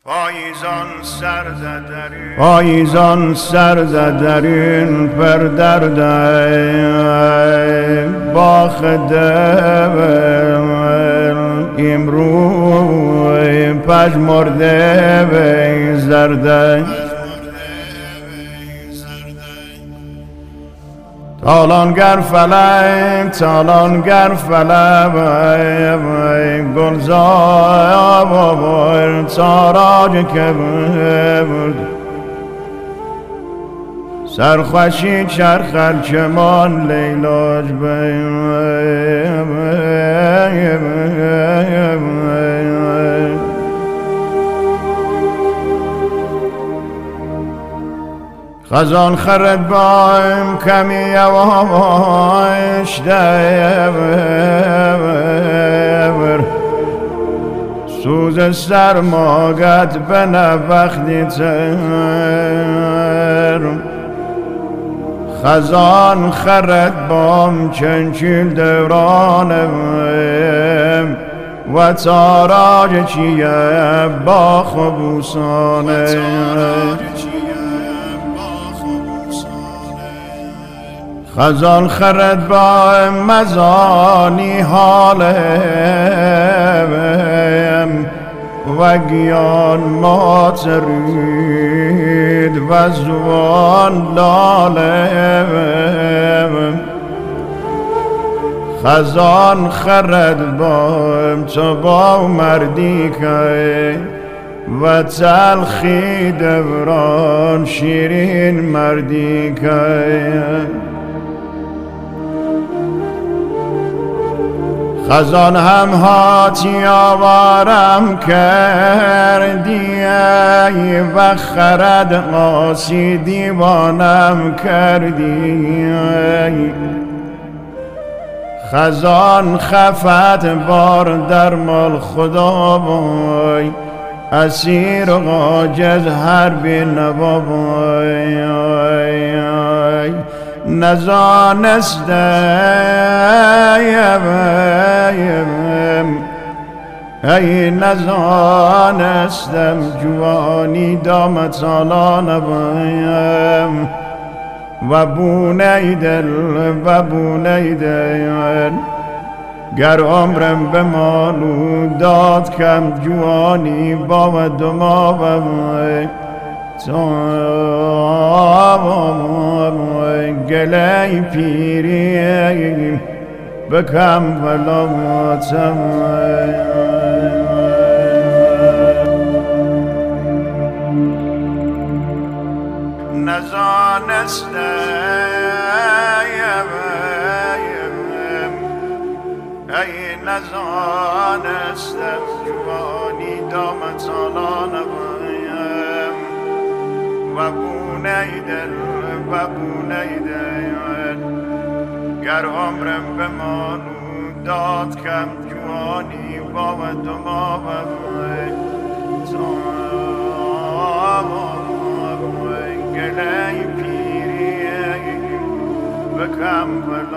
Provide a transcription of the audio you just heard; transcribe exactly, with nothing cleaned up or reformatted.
پاییزان سر زدرین پاییزان سر زدرین پر درده باخ دل امروی پژمرده و زرده تالانگر فلک تالانگر فلک گلزار تاراج کبود سرخوشی چرخل چمان لیلاج خزان خرد بایم کمی یواش دور سوز سرماگت به نوختی تر خزان خرد بام چنچیل دورانم و تاراج چیه با خبوسانه خزان خرد با مزانی حالم و گیان ماترید و زوان لالم خزان خرد با تو با مردی که و تلخی دوران شیرین مردی که خزان هم هاتی آوارم کردی و خرد قاسی دیوانم کردی خزان خفت بار در مال خدا بای اسیر و عاجز هر بی نوا بای نزانستم ای نزانستم جوانی دام تالان بایم و بونه دل و بونه دل گر عمرم به مالو داد کم جوانی با و دما بایم گلی پیری بکم ولاتم نزانستم ای نزانستم جوانی دام تالان بایم و بونه دل و بونه دل گر عمرم به مالو داد کم جوانی با و دما و گلی پیری بکم